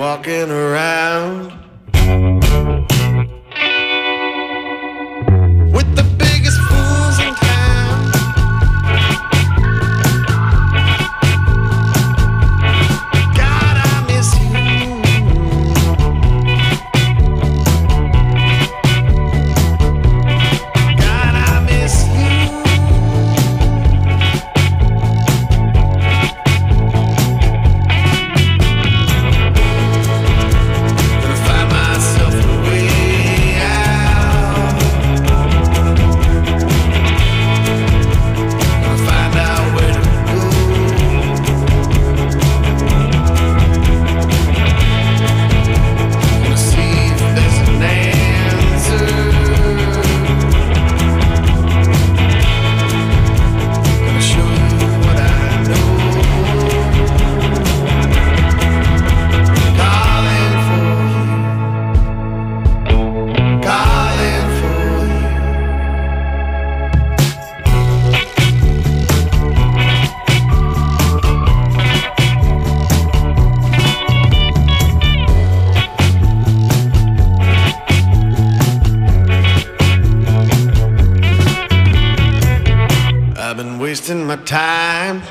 walking around with the biggest fools in town. God, I miss you. God, I miss you. Gonna find myself a way out. Gonna find out where to go. Gonna see if there's an answer. Gonna show you what I know. Calling for you. Calling for you. I've been wasting my time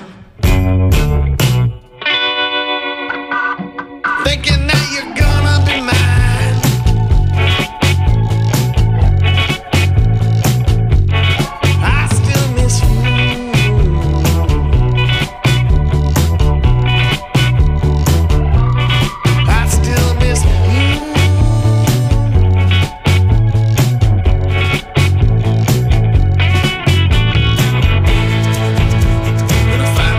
thinking that you're gonna be mine. I still miss you. I still miss you. Gonna find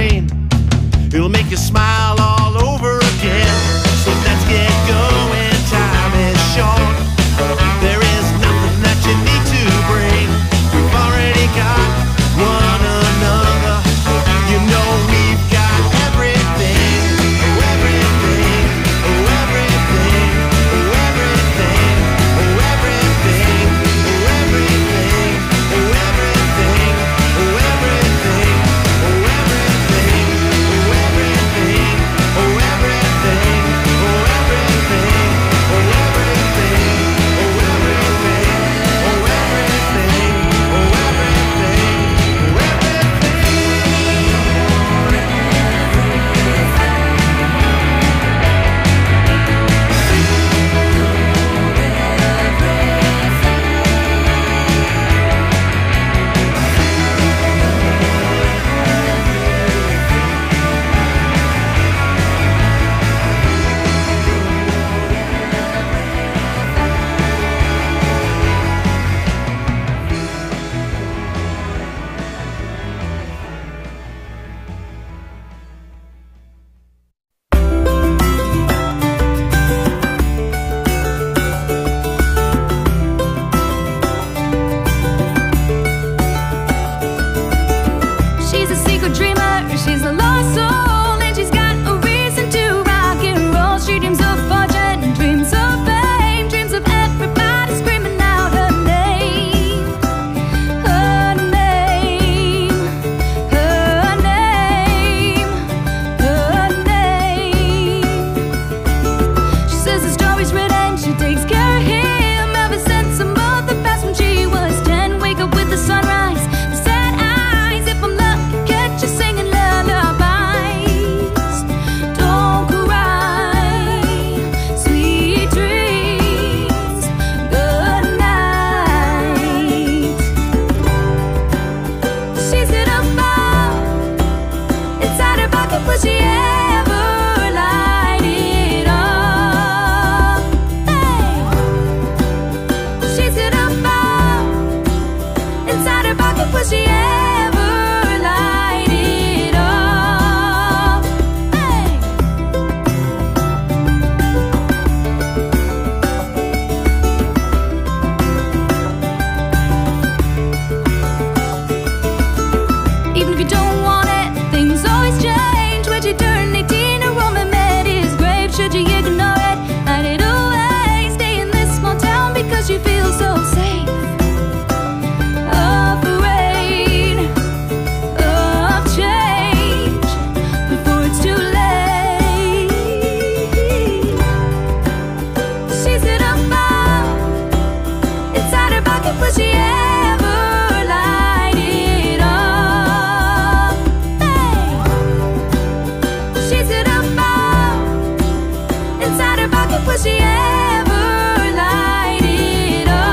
brain. It'll make you smile all over again. So let's get going, time is short. There is nothing that you need to bring. We've already got one another. You know we've got everything, oh everything, oh everything, oh everything, oh everything, oh everything, oh everything, oh everything, oh everything, oh everything, oh everything, oh everything, oh everything, oh everything, oh everything, oh everything, oh She's a secret dreamer, she's a lost soul, and she's got a reason to rock and roll. She dreams of fortune and dreams of fame, dreams of everybody screaming out her name. Her name, her name, her name. She says the story's written, she takes care of him ever since her mother passed when she was 10. Wake up with the sunrise, the sad eyes, if I'm lucky, catch you singing lullabies. Don't cry, sweet dreams, good night. She's hit a ball inside her pocket, will she ever light it up? Hey. She's hit a ball inside her pocket, will she ever light it up? Hey. Even if you don't want it, things always change. When you turn 18, a Roman met his grave. Should you ignore it, hide it away? Stay in this small town because you feel so safe. Afraid of change before it's too late. She's hit a ball inside her pocket, will she ever light it up? Hey. She's hit a ball inside her pocket, will she ever light it up?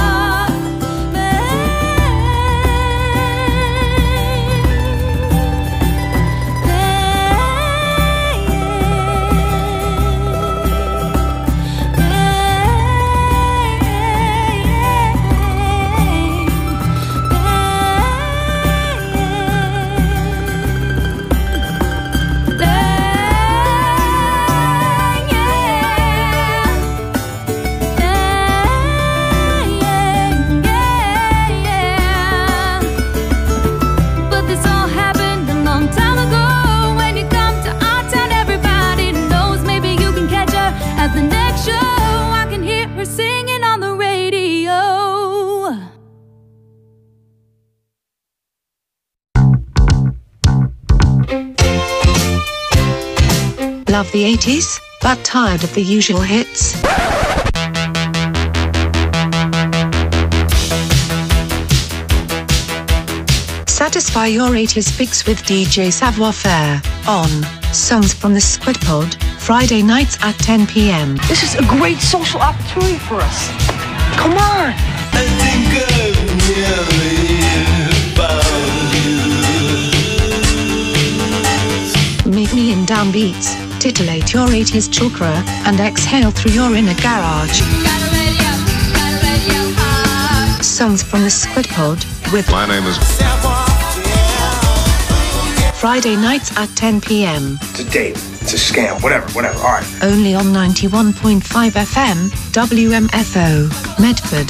But this all happened a long time ago. When you come to our town, everybody knows. Maybe you can catch her at the next show. I can hear her singing on the radio. Love the 80s, but tired of the usual hits? Satisfy your 80s fix with DJ Savoir Faire on Songs from the Squid Pod, Friday nights at 10 p.m. This is a great social opportunity for us. Come on. I think I really about you. Meet me in downbeats, titillate your 80s chakra, and exhale through your inner garage. Songs from the Squid Pod with My name is Friday nights at 10 p.m. It's a date. It's a scam. Whatever. All right. Only on 91.5 FM, WMFO, Medford.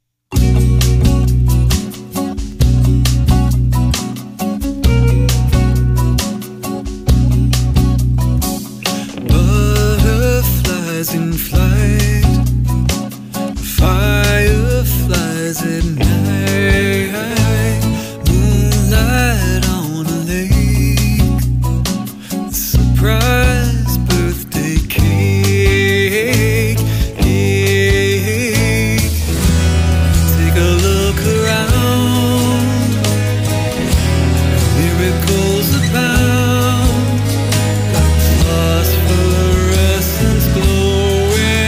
Butterflies in flight, fireflies at night, moonlight on a lake, surprise birthday cake. Take a look around, miracles abound, phosphorescence glowing.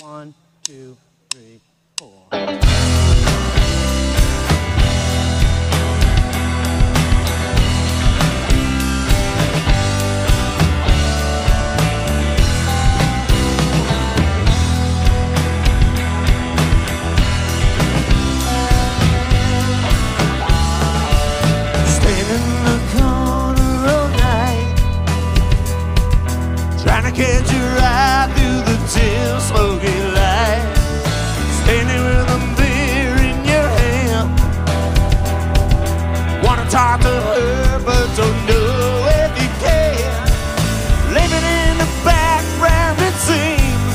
1, 2, 3, 4. Catch a ride through the dim, smoky light. Standing with a beer in your hand. Wanna talk to her, but don't know if you can. Living in the background, it seems.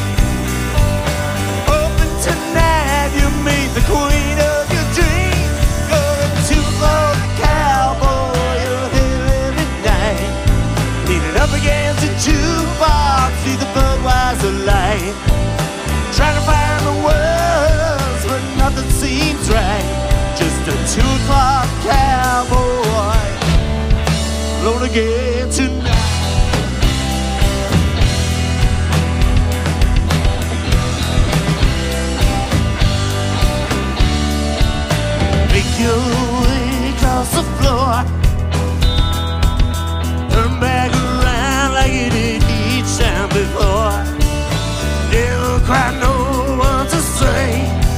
Hoping tonight you meet the queen of your dreams. Going to the cowboy, you're here every night. Leaning up against a jukebox, see the Budweiser light. Trying to find the words, but nothing seems right. Just a 2 o'clock cowboy, alone again tonight. Make your way across the floor. Turn back around like you did each time before. Never quite know what to say.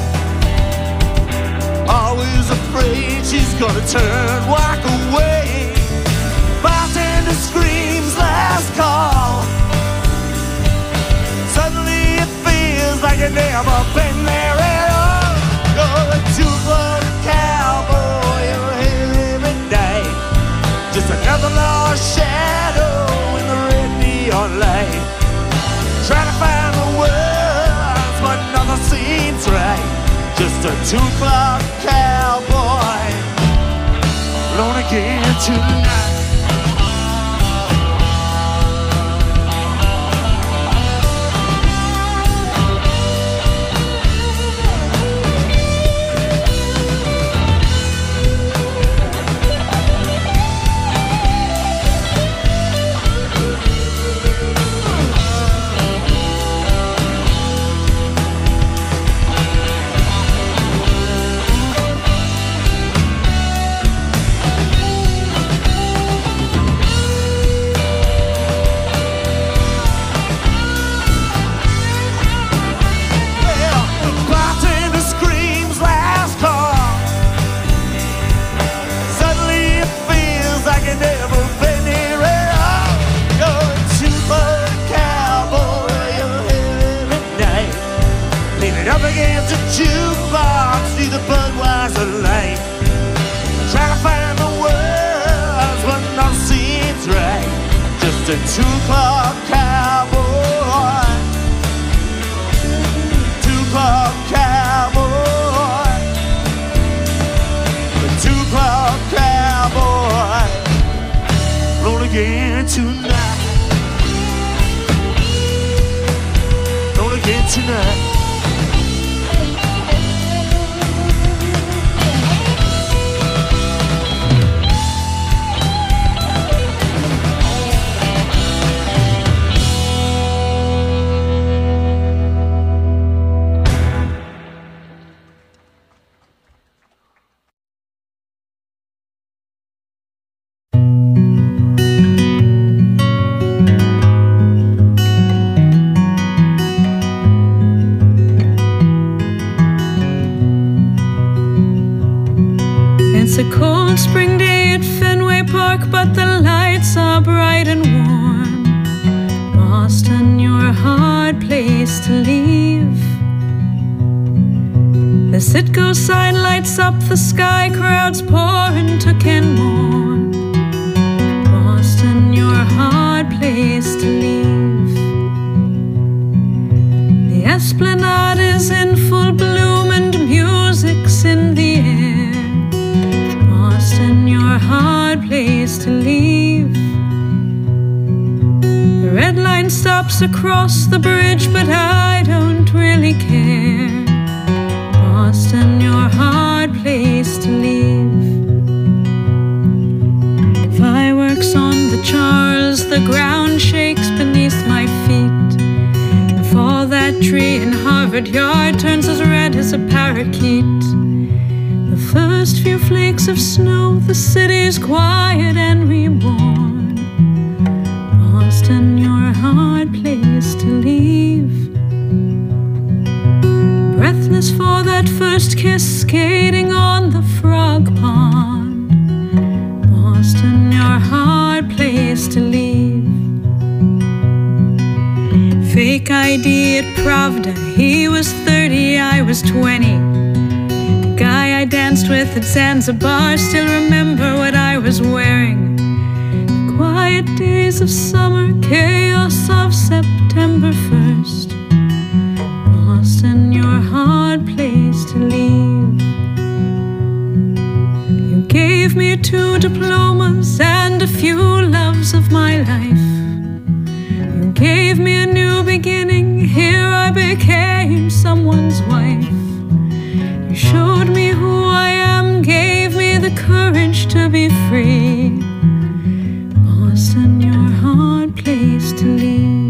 Always afraid she's gonna turn, walk away. Bartender screams last call. Suddenly it feels like you've never been there at all. Going to the cowboy, you're here every night. Just another lost shadow in the red neon light. Trying to find the words, but nothing seems right. Just a 2 o'clock cowboy, alone again tonight. Up against the jukebox, see the Budweiser light. Trying to find the words, but nothing seems right. Just a 2 o'clock cowboy, 2 o'clock cowboy, a 2 o'clock cowboy, roll again tonight, roll again tonight. It's a cold spring day at Fenway Park, but the lights are bright and warm. Boston, you're a hard place to leave. The Citgo sign lights up the sky, crowds pour into Kenmore. Boston, you're a hard place to leave. The Esplanade is in full bloom and music's in the air. Boston, you're a hard place to leave. The red line stops across the bridge, but I don't really care. Boston, you're a hard place to leave. Fireworks on the Charles, the ground shakes beneath my feet. And for that tree in Harvard Yard turns as red as a parakeet. The first few flakes of snow, the city's quiet and reborn. Boston, your hard place to leave. Breathless for that first kiss, skating on the frog pond. Boston, your hard place to leave. Fake ID at Pravda, he was 30, I was 20. The guy I danced with at Zanzibar, still remember what I was wearing. The quiet days of summer, chaos of September 1st. Boston, your hard place to leave. You gave me 2 diplomas and a few loves of my life. You gave me a new beginning, here I became someone's wife. You showed me who I am, gave me the courage to be free. Boston, your hard place to leave.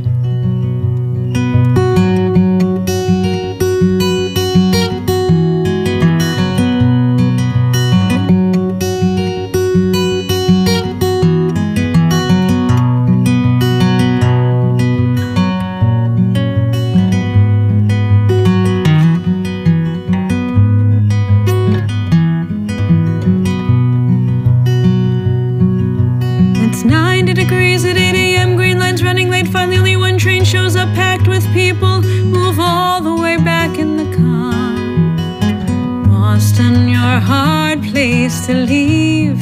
Finally only one train shows up packed with people. Move all the way back in the car. Boston, your hard place to leave.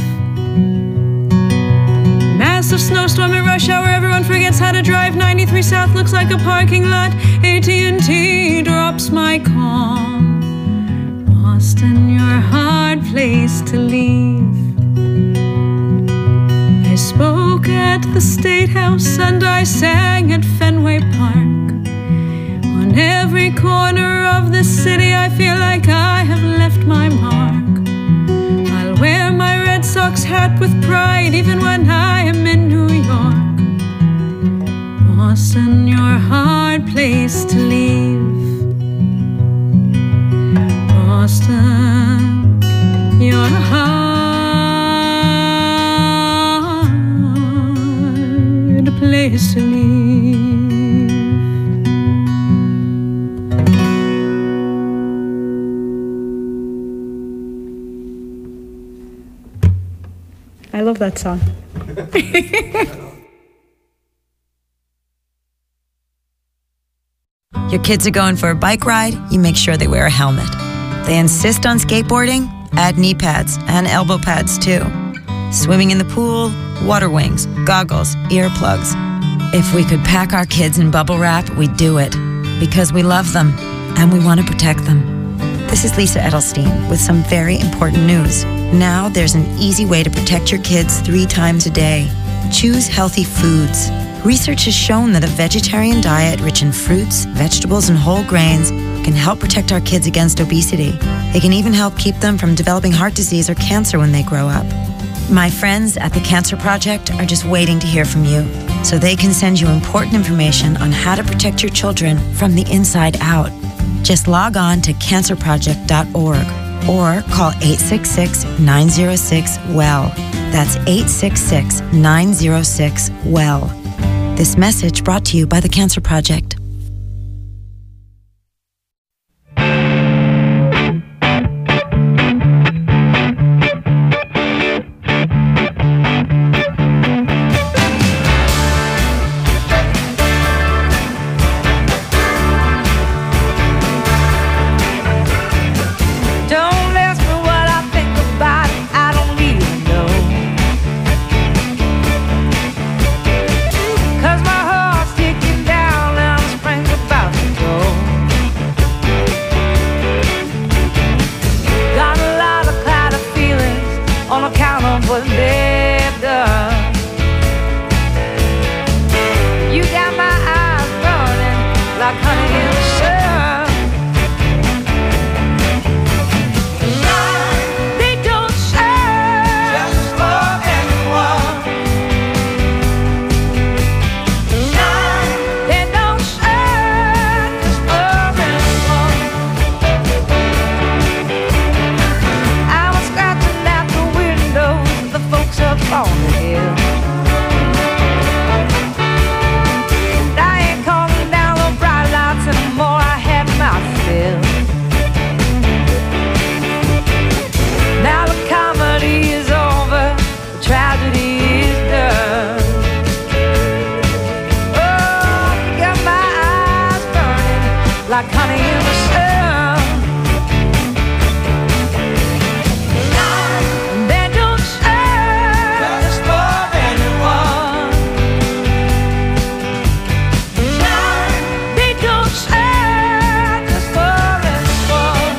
Massive snowstorm at rush hour, everyone forgets how to drive. 93 South looks like a parking lot. AT&T drops my call. Boston, your hard place to leave. I spoke at the State House and I sang at Fenway Park. On every corner of the city I feel like I have left my mark. I'll wear my Red Sox hat with pride even when I am in New York. Boston, your hard place to leave. Boston, your hard place to leave. I love that song. Your kids are going for a bike ride, you make sure they wear a helmet. They insist on skateboarding, add knee pads and elbow pads too. Swimming in the pool, water wings, goggles, earplugs. If we could pack our kids in bubble wrap, we'd do it. Because we love them and we want to protect them. This is Lisa Edelstein with some very important news. Now there's an easy way to protect your kids 3 times a day. Choose healthy foods. Research has shown that a vegetarian diet rich in fruits, vegetables, and whole grains can help protect our kids against obesity. It can even help keep them from developing heart disease or cancer when they grow up. My friends at the Cancer Project are just waiting to hear from you, so they can send you important information on how to protect your children from the inside out. Just log on to cancerproject.org or call 866-906-WELL. That's 866-906-WELL. This message brought to you by the Cancer Project. Cause my heart's ticking down and like honey in the sun. They don't search for anyone. They don't search for anyone.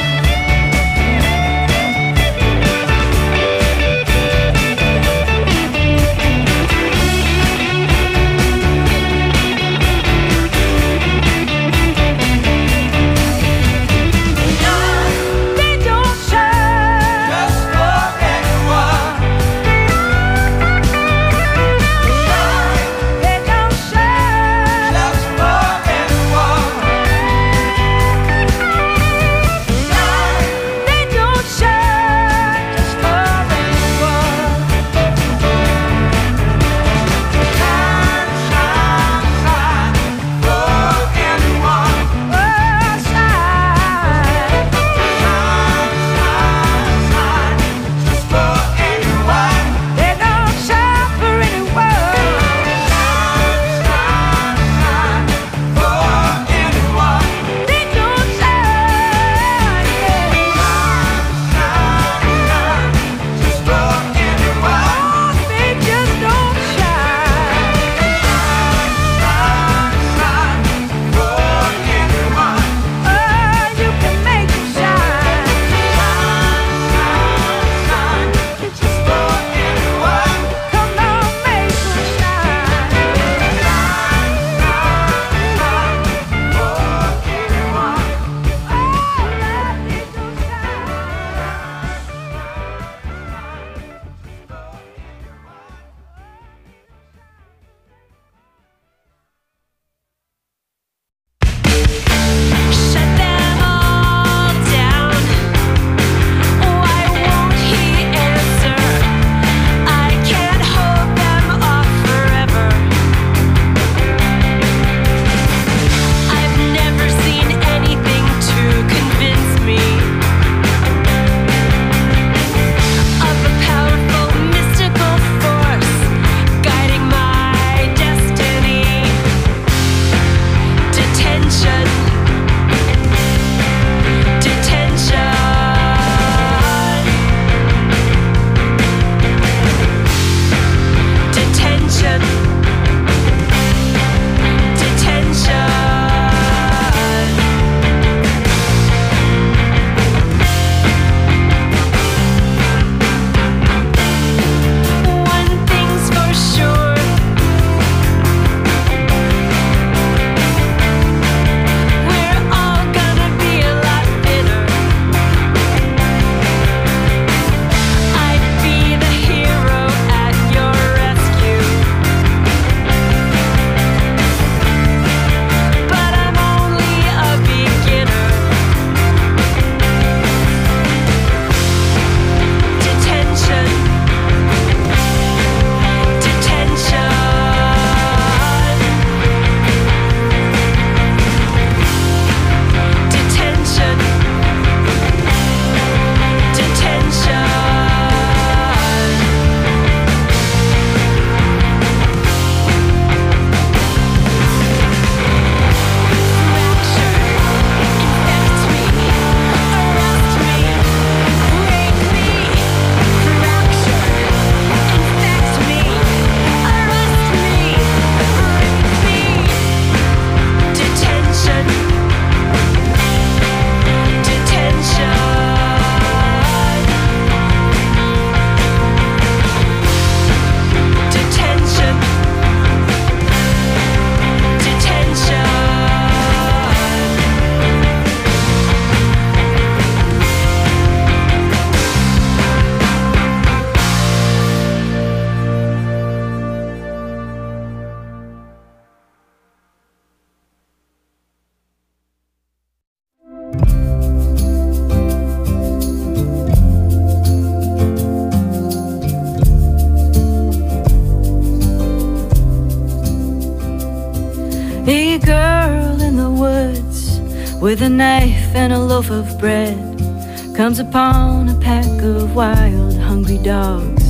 A girl in the woods with a knife and a loaf of bread comes upon a pack of wild, hungry dogs.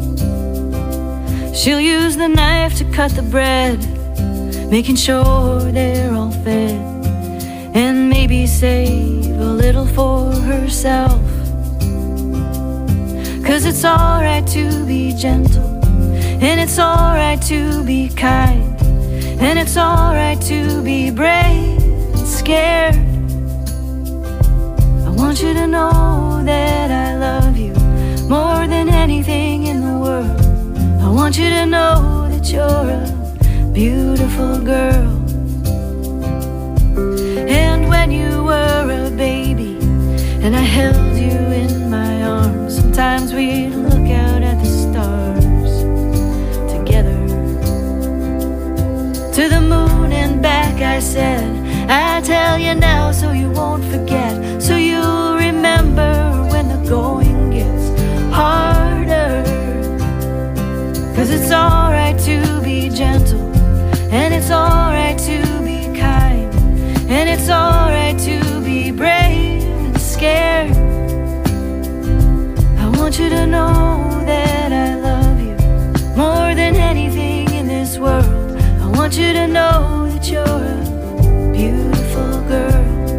She'll use the knife to cut the bread, making sure they're all fed, and maybe save a little for herself. 'Cause it's alright to be gentle, and it's alright to be kind, and it's alright to be brave and scared. I want you to know that I love you more than anything in the world. I want you to know that you're a beautiful girl. And when you were a baby and I held you in my arms, sometimes we'd look out at the stars together. To the moon and back I said, I tell you now so you won't forget, so you'll remember when the going gets harder. 'Cause it's alright to be gentle, and it's alright to be kind, and it's alright to be brave and scared. I want you to know that I love you more than anything in this world. I want you to know that you're a beautiful girl.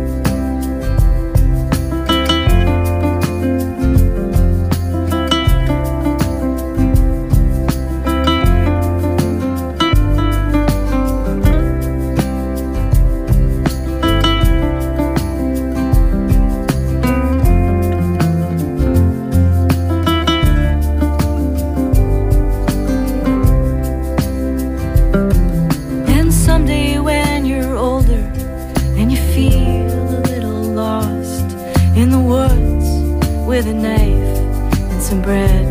With a knife and some bread,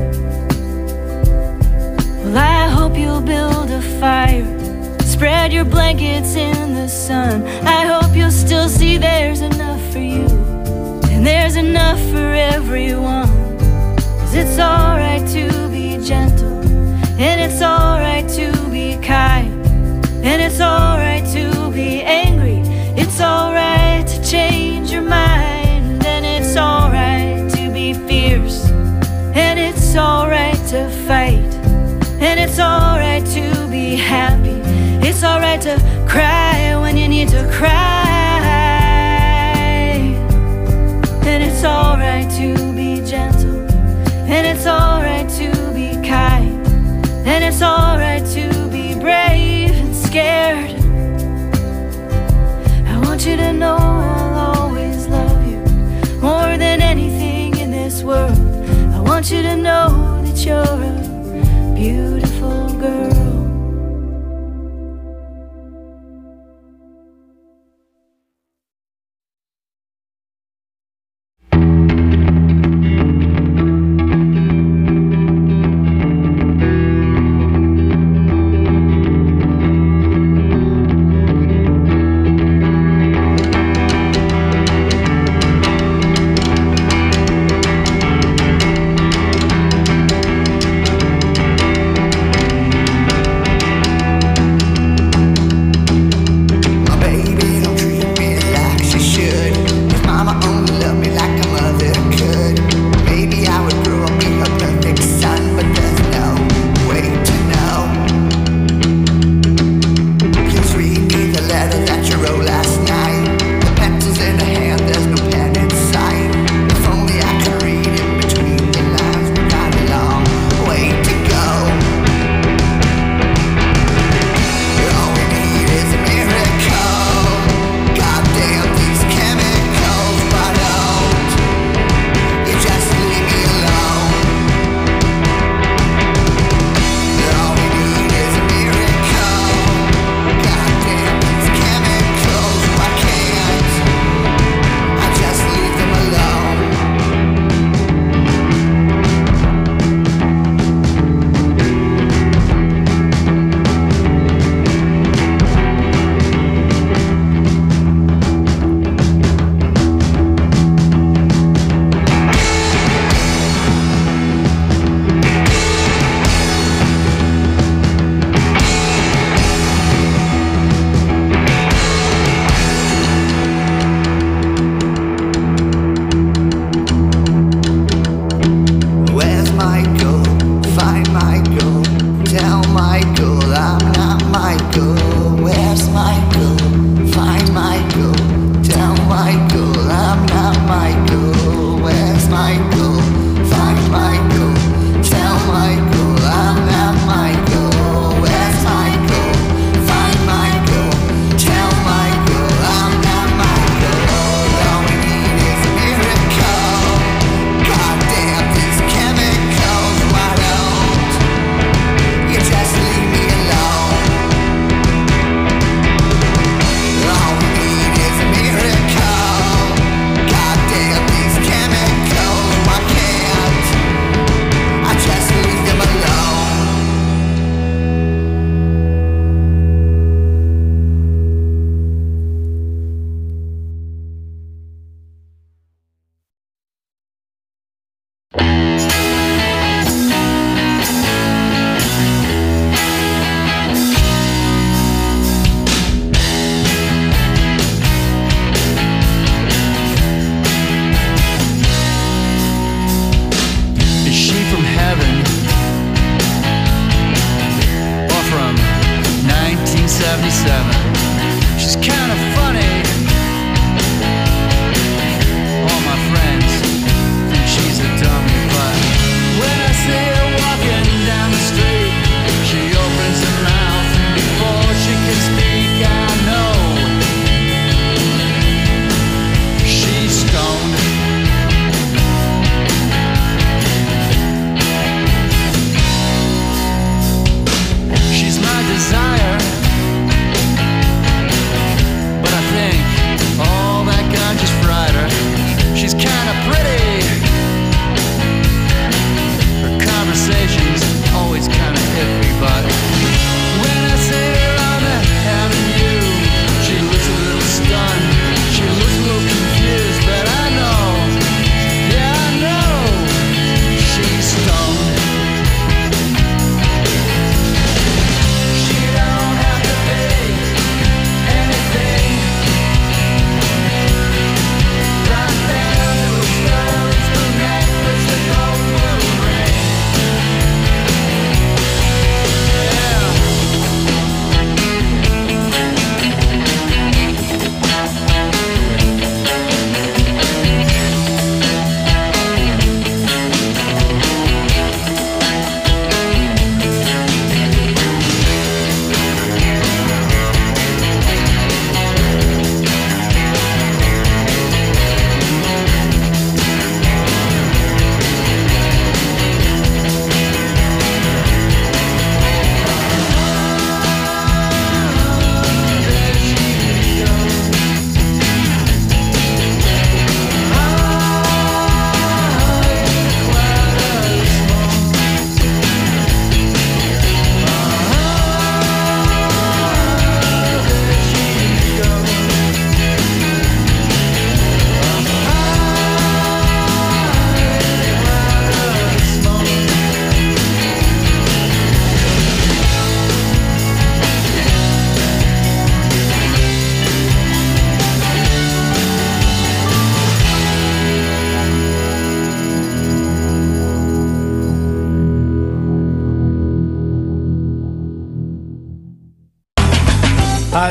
well, I hope you'll build a fire, spread your blankets in the sun. I hope you'll still see there's enough for you, and there's enough for everyone. 'Cause it's alright to be gentle, and it's alright to be kind, and it's alright to be angry. It's alright to change your mind, and it's alright to be fierce, and it's alright to fight, and it's alright to be happy. It's alright to cry when you need to cry, and it's alright to be gentle, and it's alright to be kind, and it's alright to be brave and scared. I want you to know I'll always love you more than anything in this world. I want you to know that you're a beautiful girl.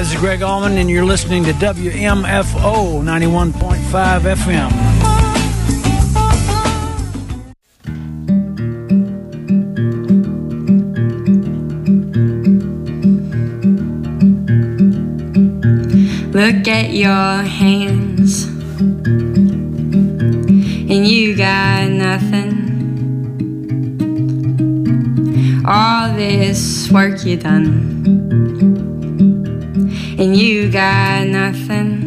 This is Greg Allman, and you're listening to WMFO 91.5 FM. Look at your hands, and you got nothing. All this work you done, and you got nothing.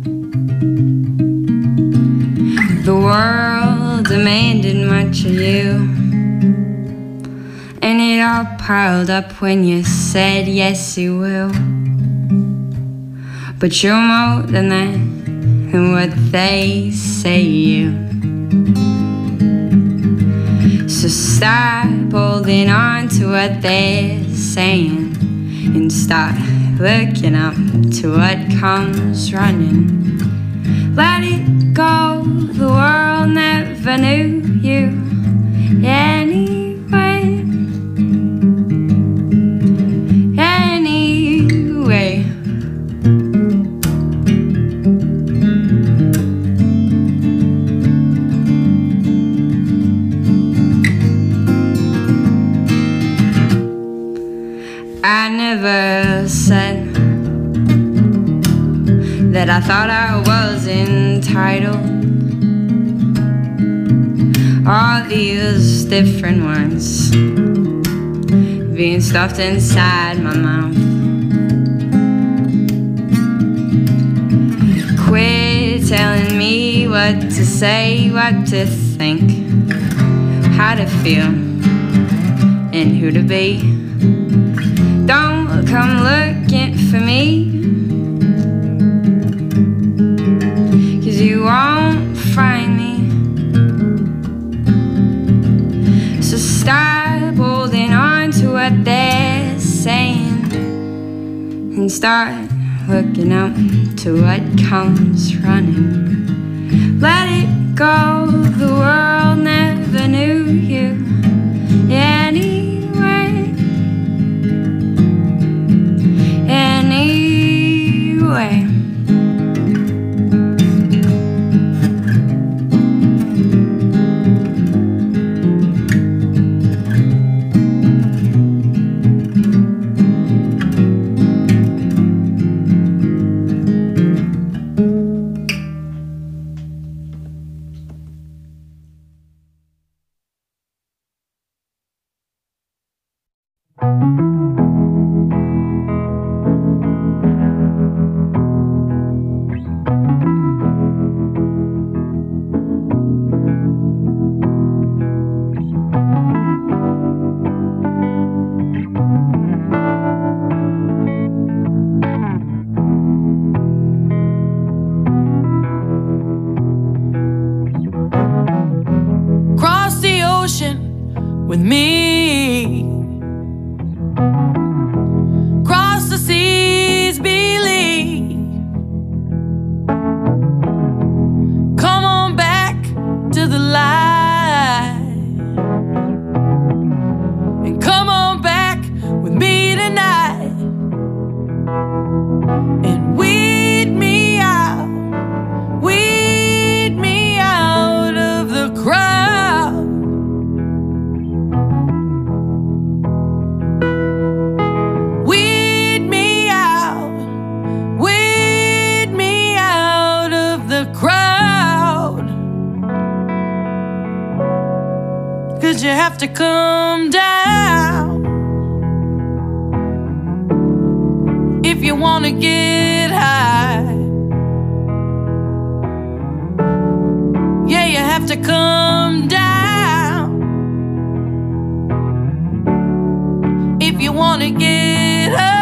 The world demanded much of you, and it all piled up when you said yes you will. But you're more than that, and what they say you. So stop holding on to what they're saying and start looking up to what comes running. Let it go, the world never knew you anyway. Anyway. I never said that I thought I was entitled. All these different words being stuffed inside my mouth. Quit telling me what to say, what to think, how to feel, and who to be. Don't come looking for me, 'cause you won't find me. So stop holding on to what they're saying and start looking up to what comes running. Let it go, the world never knew you anyway. Anyway. With me, cross the seas, believe. Come on back to the light, and come on back with me tonight, and weed me out of the crowd. You have to come down if you want to get high. Yeah, you have to come down if you want to get high.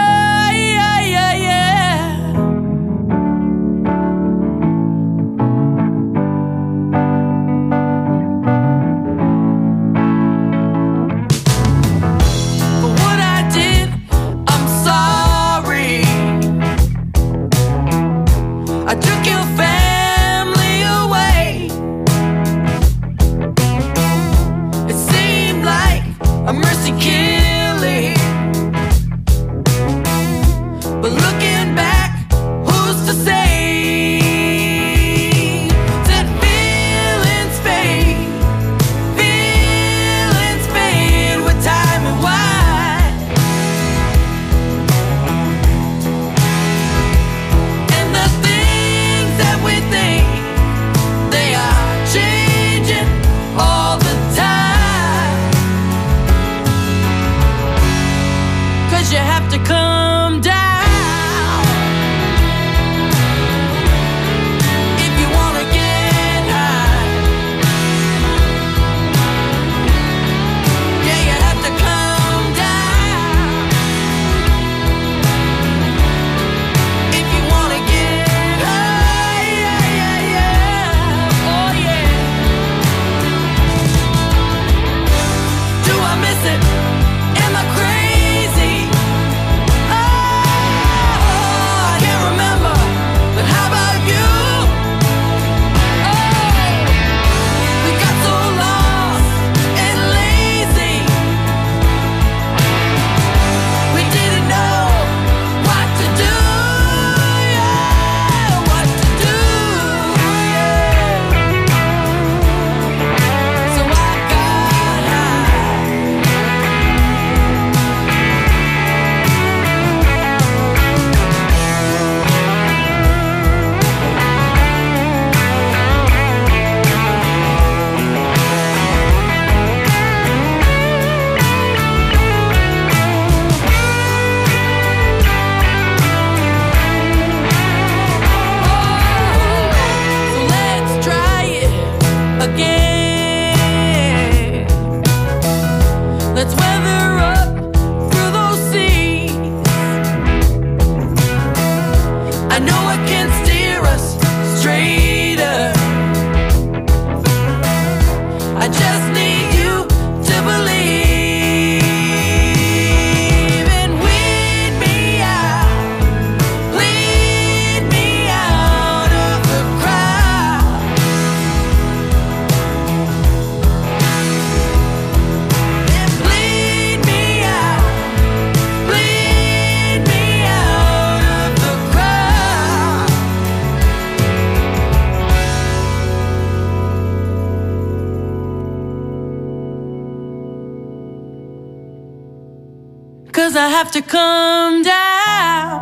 'cause I have to come down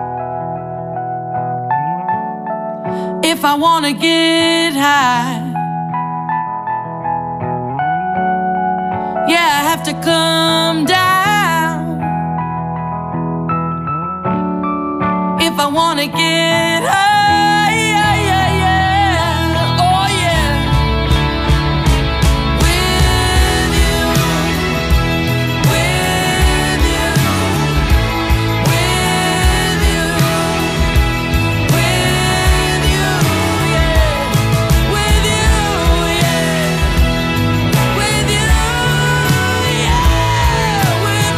if I wanna get high. Yeah, I have to come down if I wanna get high.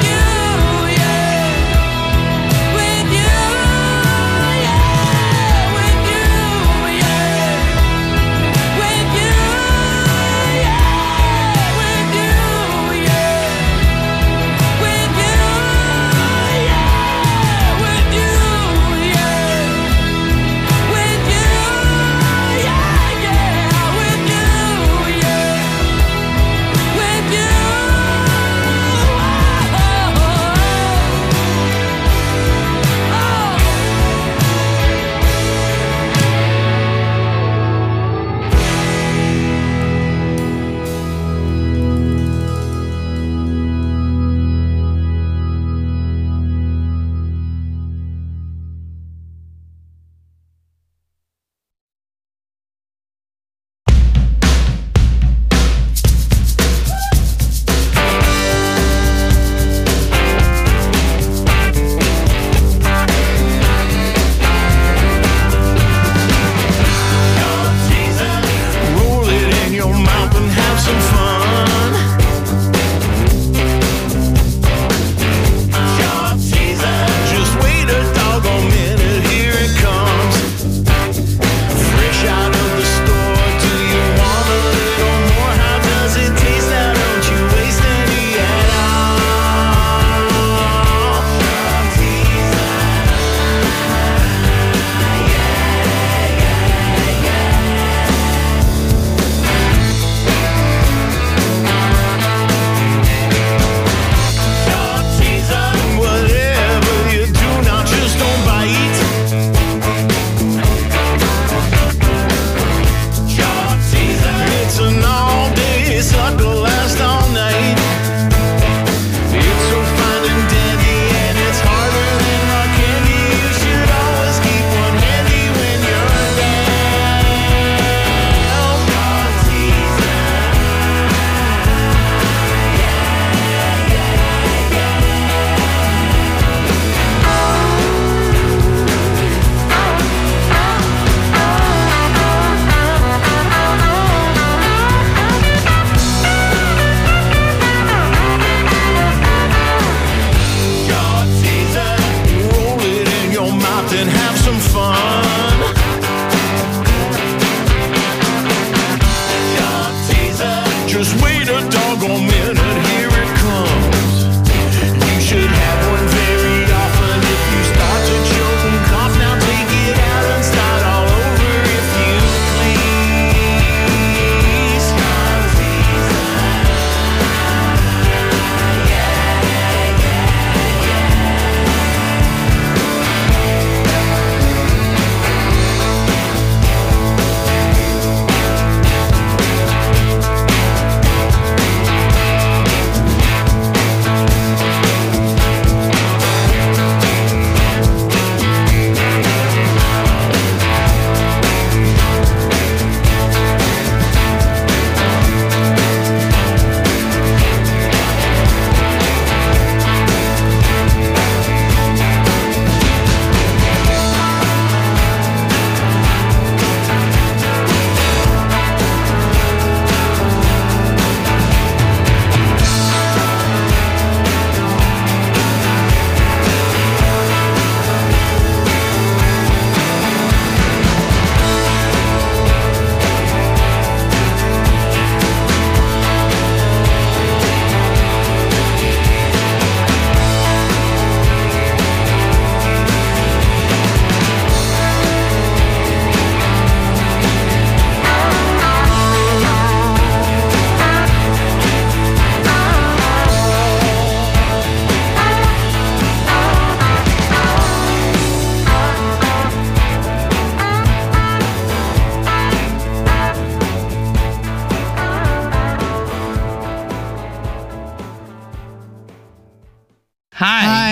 With you,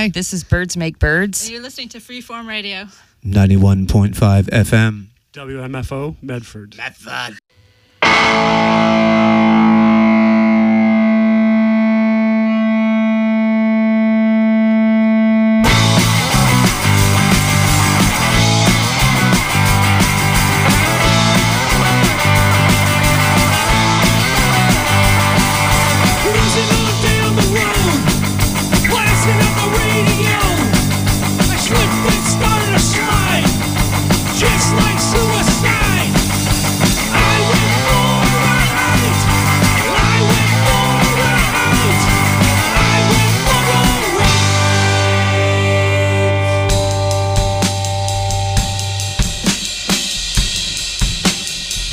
Bye. This is Birds Make Birds. And you're listening to Freeform Radio. 91.5 FM. WMFO, Medford. Medford.